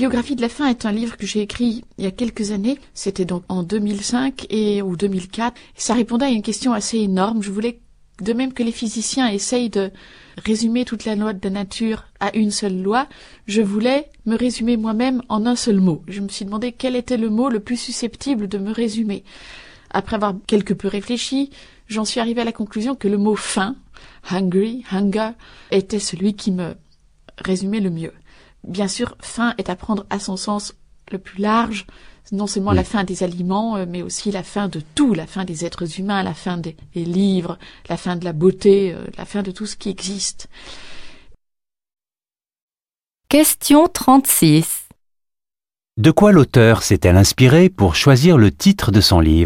biographie de la faim est un livre que j'ai écrit il y a quelques années. C'était donc en 2005 ou 2004. Ça répondait à une question assez énorme. Je voulais, de même que les physiciens essayent de résumer toute la loi de la nature à une seule loi, je voulais me résumer moi-même en un seul mot. Je me suis demandé quel était le mot le plus susceptible de me résumer. Après avoir quelque peu réfléchi, j'en suis arrivée à la conclusion que le mot faim, hungry, hunger, était celui qui me résumait le mieux. Bien sûr, faim est à prendre à son sens le plus large, non seulement la faim des aliments, mais aussi la faim de tout, la faim des êtres humains, la faim des livres, la faim de la beauté, la faim de tout ce qui existe. Question 36. De quoi l'auteur s'est-elle inspirée pour choisir le titre de son livre ?